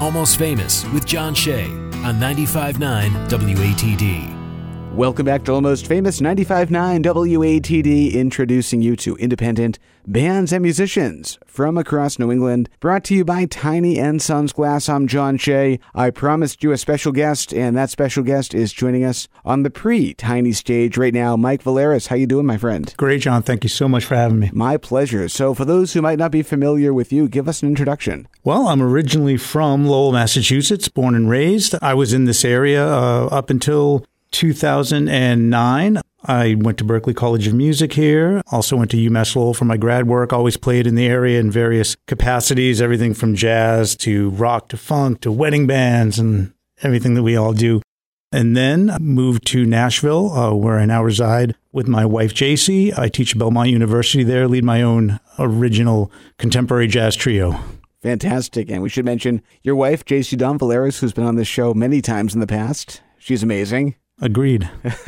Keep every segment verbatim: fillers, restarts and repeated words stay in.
Almost Famous with John Shea on ninety-five point nine W A T D. Welcome back to Almost Famous, ninety-five point nine W A T D, introducing you to independent bands and musicians from across New England. Brought to you by Tiny and Sons Glass. I'm John Shea. I promised you a special guest, and that special guest is joining us on the pre-Tiny stage right now. Mike Valeris, how you doing, my friend? Great, John. Thank you so much for having me. My pleasure. So for those who might not be familiar with you, give us an introduction. Well, I'm originally from Lowell, Massachusetts, born and raised. I was in this area uh, up until two thousand nine. I went to Berklee College of Music here. Also went to UMass Lowell for my grad work. Always played in the area in various capacities, everything from jazz to rock to funk to wedding bands and everything that we all do. And then moved to Nashville, uh, where I now reside with my wife, J C. I teach at Belmont University there, lead my own original contemporary jazz trio. Fantastic. And we should mention your wife, J C Dawn Valeris, who's been on this show many times in the past. She's amazing. Agreed.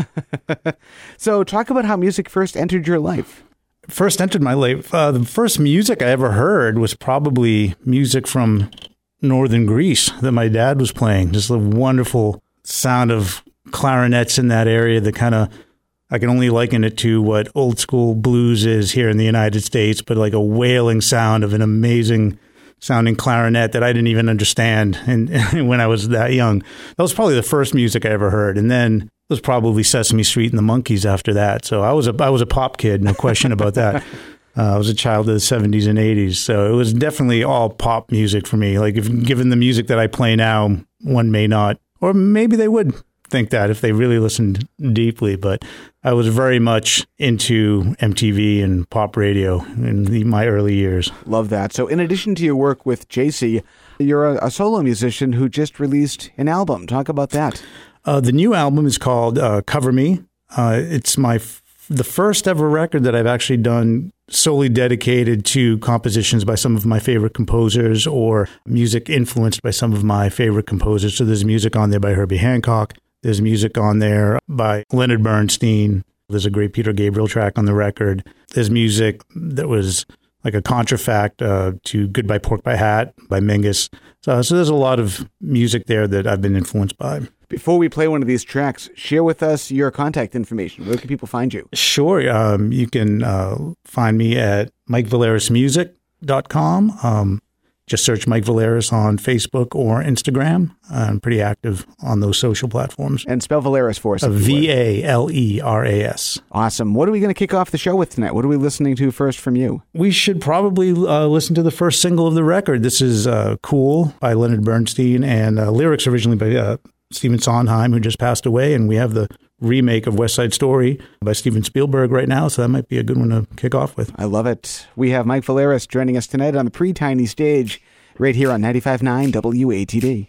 So talk about how music first entered your life. First entered my life. Uh, the first music I ever heard was probably music from northern Greece that my dad was playing. Just the wonderful sound of clarinets in that area that kind of, I can only liken it to what old school blues is here in the United States, but like a wailing sound of an amazing sounding clarinet that I didn't even understand and, and when I was that young. That was probably the first music I ever heard. And then it was probably Sesame Street and the Monkees after that. So I was a, I was a pop kid, no question about that. Uh, I was a child of the seventies and eighties. So it was definitely all pop music for me. Like if given the music that I play now, one may not, or maybe they would think that if they really listened deeply. But I was very much into M T V and pop radio in the, my early years. Love that. So in addition to your work with J C, you're a, a solo musician who just released an album. Talk about that. Uh, the new album is called uh, Cover Me. Uh, it's my f- the first ever record that I've actually done solely dedicated to compositions by some of my favorite composers or music influenced by some of my favorite composers. So there's music on there by Herbie Hancock. There's music on there by Leonard Bernstein. There's a great Peter Gabriel track on the record. There's music that was like a contrafact uh, to Goodbye Pork Pie Hat by Mingus. So, so there's a lot of music there that I've been influenced by. Before we play one of these tracks, share with us your contact information. Where can people find you? Sure. Um, you can uh, find me at mike valeris music dot com. Um, Just search Mike Valeris on Facebook or Instagram. I'm pretty active on those social platforms. And spell Valeris for us. V A L E R A S. Awesome. What are we going to kick off the show with tonight? What are we listening to first from you? We should probably uh, listen to the first single of the record. This is uh, Cool by Leonard Bernstein, and uh, lyrics originally by uh, Stephen Sondheim, who just passed away. And we have the remake of West Side Story by Steven Spielberg right now, so that might be a good one to kick off with. I love it. We have Mike Valeris joining us tonight on the pre-Tiny stage right here on ninety-five point nine W A T D.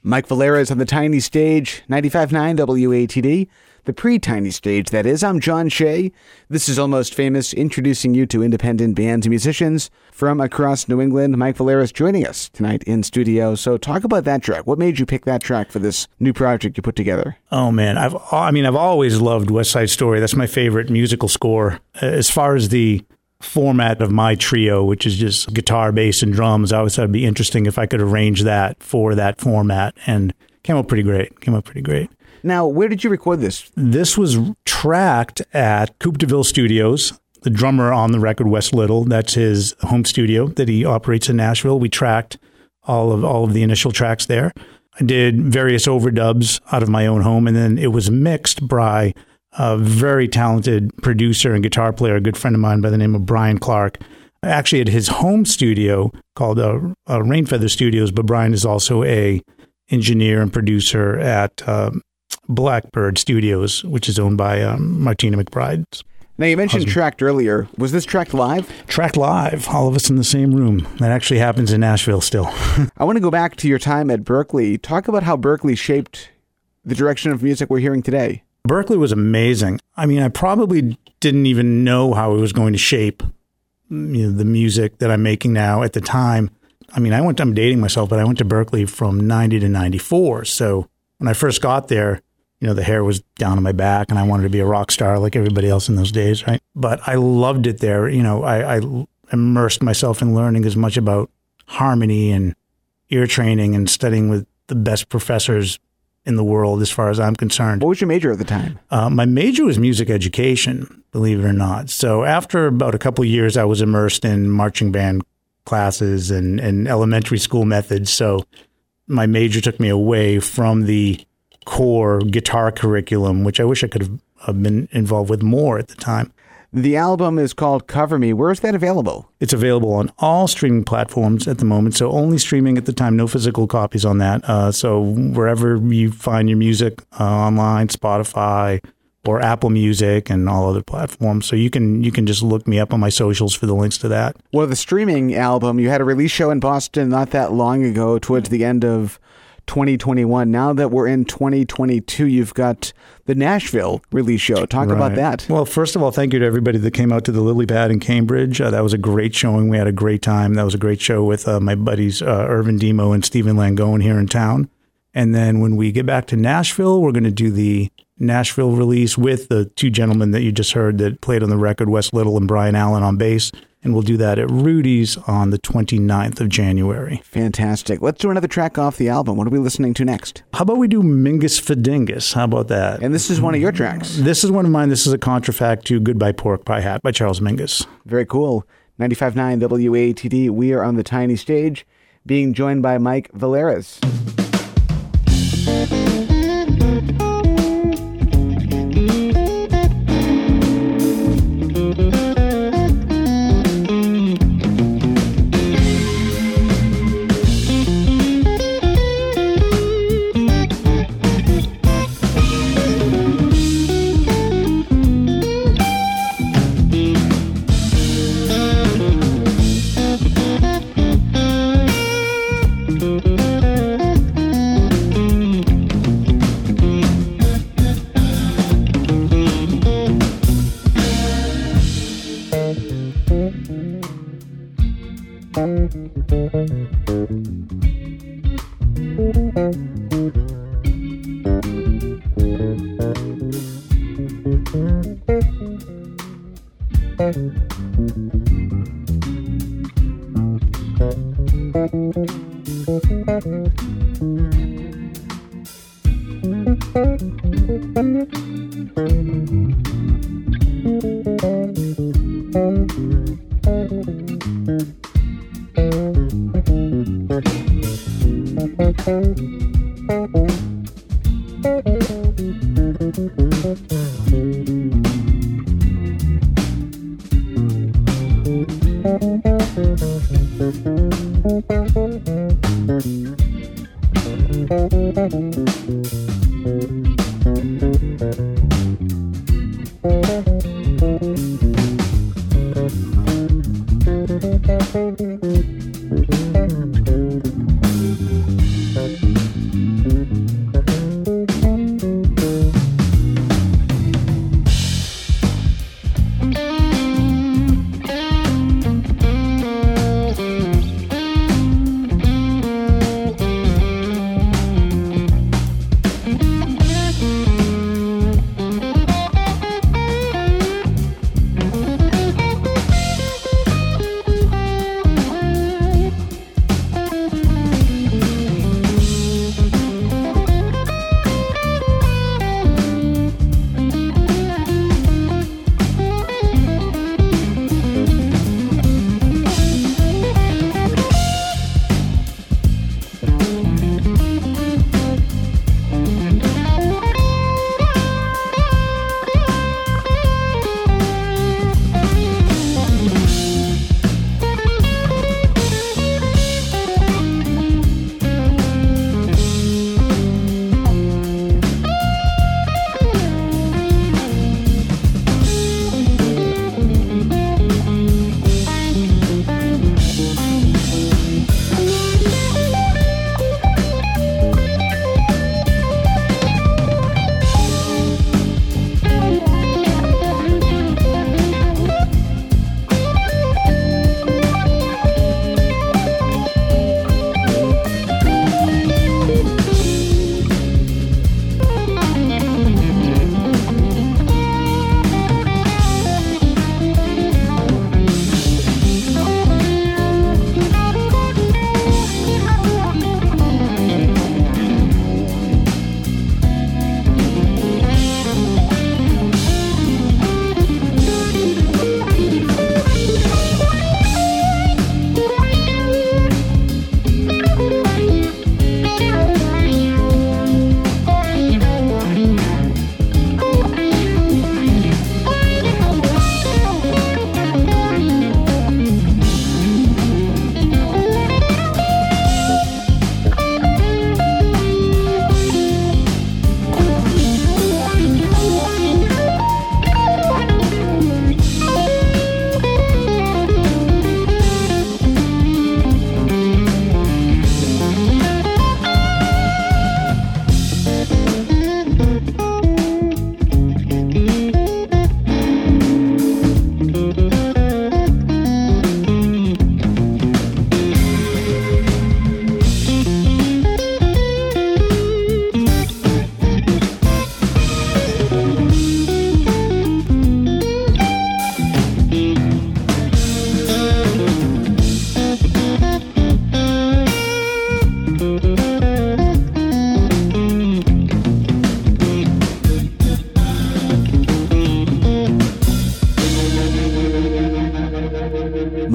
Mike Valera is on the Tiny Stage, ninety-five point nine W A T D. The pre-Tiny Stage, that is. I'm John Shea. This is Almost Famous, introducing you to independent bands and musicians from across New England. Mike Valera is joining us tonight in studio. So talk about that track. What made you pick that track for this new project you put together? Oh, man. I've, I mean, I've always loved West Side Story. That's my favorite musical score. As far as the format of my trio, which is just guitar, bass, and drums, I always thought it'd be interesting if I could arrange that for that format. And came out pretty great. Came out pretty great. Now, where did you record this? This was tracked at Coupe de Ville Studios. The drummer on the record, Wes Little, that's his home studio that he operates in Nashville. We tracked all of all of the initial tracks there. I did various overdubs out of my own home, and then it was mixed by a very talented producer and guitar player, a good friend of mine by the name of Brian Clark. Actually, at his home studio called uh, uh, Rainfeather Studios, but Brian is also a engineer and producer at Uh, Blackbird Studios, which is owned by um, Martina McBride. Now, you mentioned husband. tracked earlier. Was this tracked live? Tracked live, all of us in the same room. That actually happens in Nashville still. I want to go back to your time at Berklee. Talk about how Berklee shaped the direction of music we're hearing today. Berklee was amazing. I mean, I probably didn't even know how it was going to shape, you know, the music that I'm making now at the time. I mean, I went, I'm dating myself, but I went to Berklee from ninety to ninety-four. So when I first got there, you know, the hair was down on my back and I wanted to be a rock star like everybody else in those days, right? But I loved it there. You know, I, I immersed myself in learning as much about harmony and ear training and studying with the best professors in the world as far as I'm concerned. What was your major at the time? Uh, my major was music education, believe it or not. So after about a couple of years, I was immersed in marching band classes and, and elementary school methods. So my major took me away from the core guitar curriculum, which I wish I could have uh, been involved with more at the time. The album is called Cover Me. Where is that available? It's available on all streaming platforms at the moment, so only streaming at the time, no physical copies on that. Uh, so wherever you find your music, uh, online, Spotify, or Apple Music and all other platforms. So you can you can just look me up on my socials for the links to that. Well, the streaming album, you had a release show in Boston not that long ago, towards the end of twenty twenty-one. Now that we're in twenty twenty-two, you've got the Nashville release show. Talk Right. about that. Well, first of all, thank you to everybody that came out to the Lily Pad in Cambridge. Uh, that was a great showing. We had a great time. That was a great show with uh, my buddies uh, Irvin Demo and Stephen Langone here in town. And then when we get back to Nashville, we're going to do the Nashville release with the two gentlemen that you just heard that played on the record, Wes Little and Brian Allen on bass. And we'll do that at Rudy's on the twenty-ninth of January. Fantastic. Let's do another track off the album. What are we listening to next? How about we do Mingus Fadingus? How about that? And this is one of your tracks. This is one of mine. This is a contrafact to Goodbye Pork Pie Hat by Charles Mingus. Very cool. ninety-five point nine W A T D. We are on the Tiny Stage, being joined by Mike Valeras.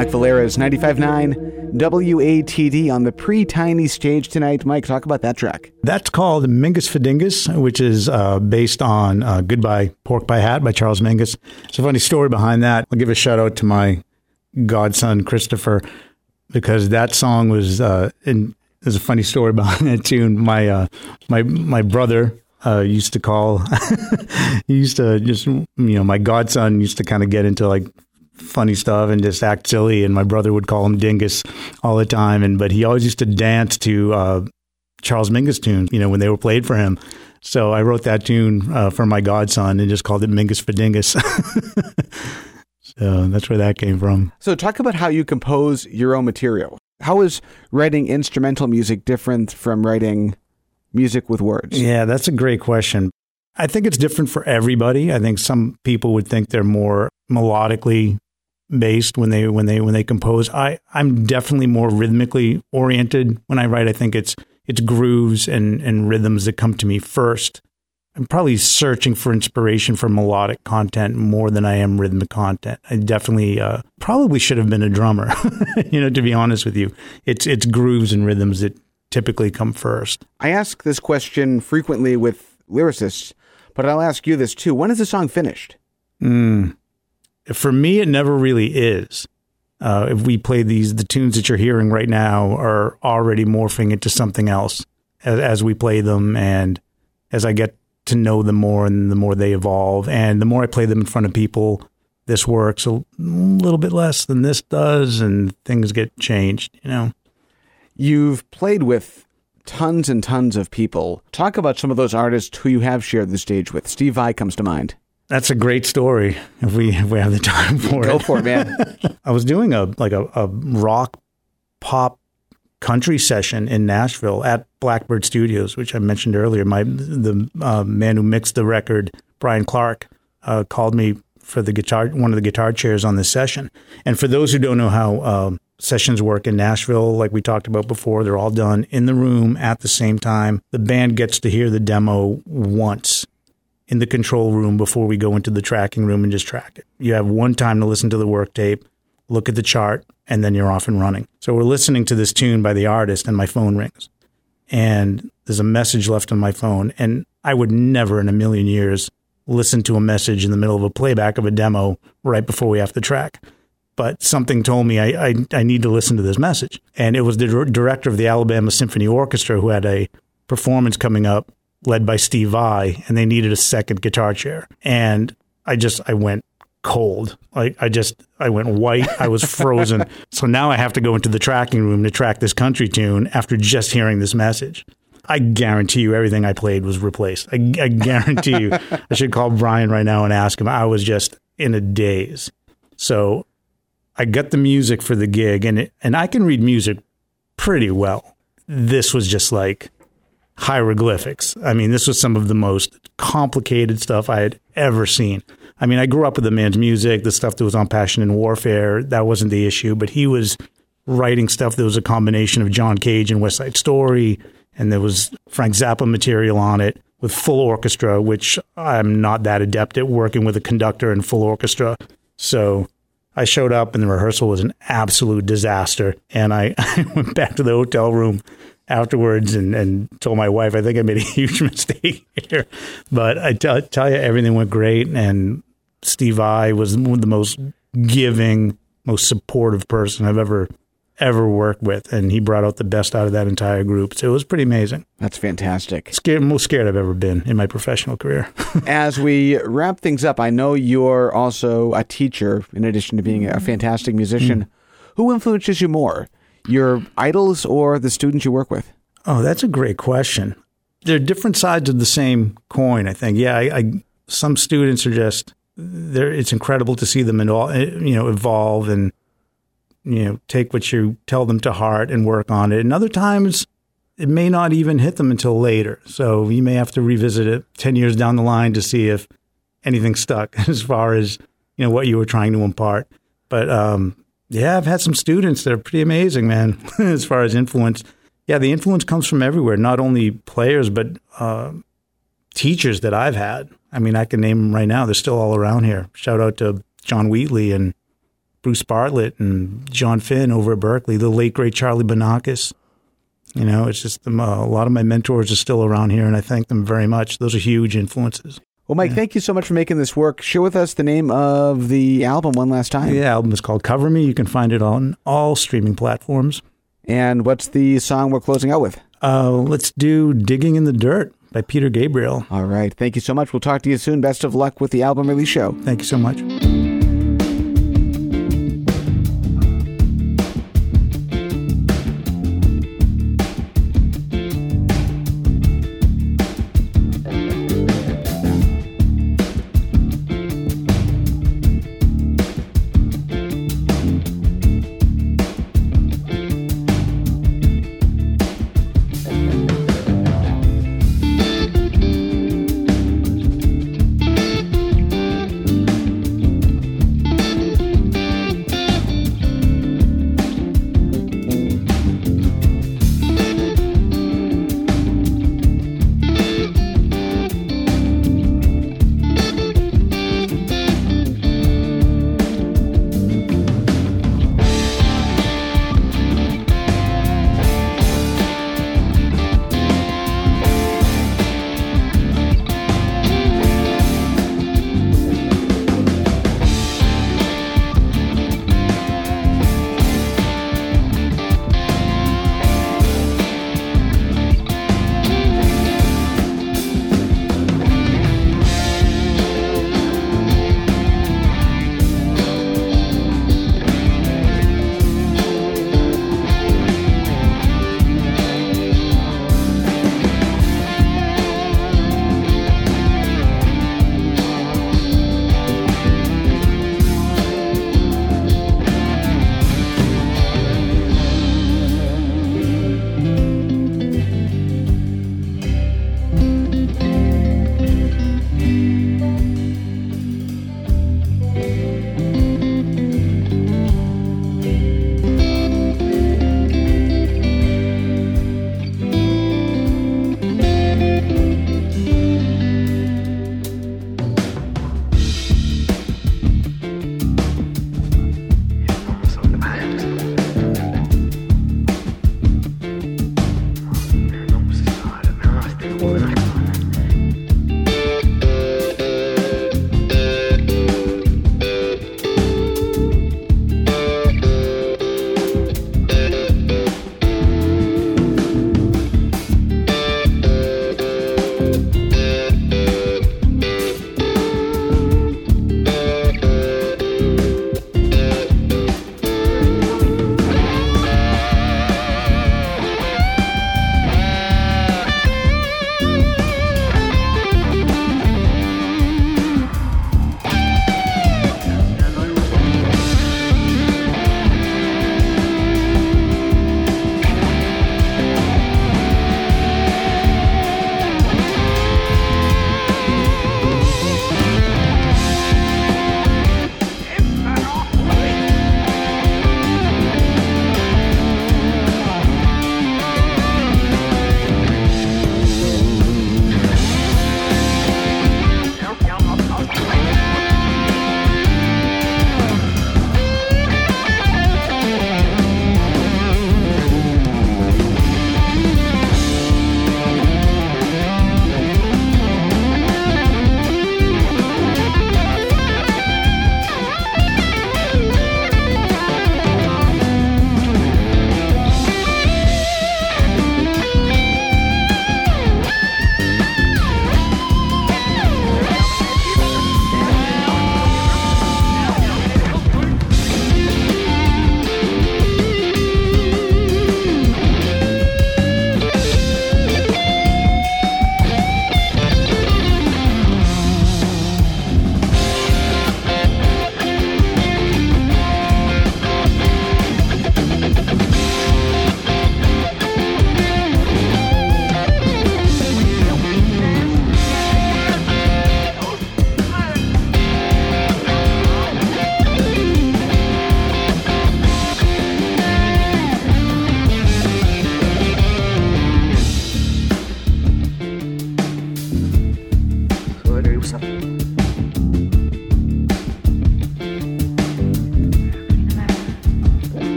Mike Valera's ninety-five point nine W A T D on the pre-Tiny stage tonight. Mike, talk about that track. That's called Mingus Fadingus, which is uh, based on uh, Goodbye Pork Pie Hat by Charles Mingus. It's a funny story behind that. I'll give a shout out to my godson, Christopher, because that song was, uh, in, there's a funny story behind that tune. My, uh, my, my brother uh, used to call, he used to just, you know, my godson used to kind of get into like funny stuff and just act silly, and my brother would call him Dingus all the time. And but he always used to dance to uh, Charles Mingus tunes, you know, when they were played for him. So I wrote that tune uh, for my godson and just called it Mingus Fadingus. So that's where that came from. So talk about how you compose your own material. How is writing instrumental music different from writing music with words? Yeah, that's a great question. I think it's different for everybody. I think some people would think they're more melodically based when they when they when they compose. I I'm definitely more rhythmically oriented when I write. I think it's it's grooves and and rhythms that come to me first. I'm probably searching for inspiration for melodic content more than I am rhythmic content. I definitely uh, probably should have been a drummer, you know, to be honest with you. It's it's grooves and rhythms that typically come first. I ask this question frequently with lyricists, but I'll ask you this too. When is the song finished? Mm. For me, it never really is. Uh, if we play these, the tunes that you're hearing right now are already morphing into something else as, as we play them, and as I get to know them more, and the more they evolve, and the more I play them in front of people, this works a little bit less than this does, and things get changed, you know. You've played with tons and tons of people. Talk about some of those artists who you have shared the stage with. Steve Vai comes to mind. That's a great story if we if we have the time for Go it. Go for it, man. I was doing a like a, a rock pop country session in Nashville at Blackbird Studios, which I mentioned earlier. My the uh, man who mixed the record, Brian Clark, uh, called me for the guitar, one of the guitar chairs on this session. And for those who don't know how uh, sessions work in Nashville, like we talked about before, they're all done in the room at the same time. The band gets to hear the demo once in the control room before we go into the tracking room and just track it. You have one time to listen to the work tape, look at the chart, and then you're off and running. So we're listening to this tune by the artist, and my phone rings. And there's a message left on my phone, and I would never in a million years listen to a message in the middle of a playback of a demo right before we have to track. But something told me I, I, I need to listen to this message. And it was the director of the Alabama Symphony Orchestra who had a performance coming up led by Steve Vai, and they needed a second guitar chair. And I just, I went cold. Like I just, I went white. I was frozen. So now I have to go into the tracking room to track this country tune after just hearing this message. I guarantee you everything I played was replaced. I, I guarantee you. I should call Brian right now and ask him. I was just in a daze. So I got the music for the gig, and it, and I can read music pretty well. This was just like hieroglyphics. I mean, this was some of the most complicated stuff I had ever seen. I mean, I grew up with the man's music, the stuff that was on Passion and Warfare. That wasn't the issue, but he was writing stuff that was a combination of John Cage and West Side Story, and there was Frank Zappa material on it with full orchestra, which I'm not that adept at working with a conductor and full orchestra. So I showed up, and the rehearsal was an absolute disaster. And I, I went back to the hotel room afterwards and, and told my wife, I think I made a huge mistake here. But I tell, tell you, everything went great. And Steve Vai was one of the most giving, most supportive person I've ever, ever worked with. And he brought out the best out of that entire group. So it was pretty amazing. That's fantastic. Scared, most scared I've ever been in my professional career. As we wrap things up, I know you're also a teacher, in addition to being a fantastic musician. Mm. Who influences you more, your idols or the students you work with? Oh, that's a great question. They're different sides of the same coin, I think. Yeah, I, I some students are just, they're, it's incredible to see them and all, you know, evolve and, you know, take what you tell them to heart and work on it. And other times, it may not even hit them until later. So you may have to revisit it ten years down the line to see if anything stuck as far as, you know, what you were trying to impart. But, um, yeah, I've had some students that are pretty amazing, man, as far as influence. Yeah, the influence comes from everywhere, not only players, but uh, teachers that I've had. I mean, I can name them right now. They're still all around here. Shout out to John Wheatley and Bruce Bartlett and John Finn over at Berkeley, the late, great Charlie Bonakis. You know, it's just um, uh, a lot of my mentors are still around here, and I thank them very much. Those are huge influences. Well, Mike, yeah. thank you so much for making this work. Share with us the name of the album one last time. The album is called Cover Me. You can find it on all streaming platforms. And what's the song we're closing out with? Uh, let's do Digging in the Dirt by Peter Gabriel. All right. Thank you so much. We'll talk to you soon. Best of luck with the album release show. Thank you so much.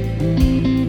you.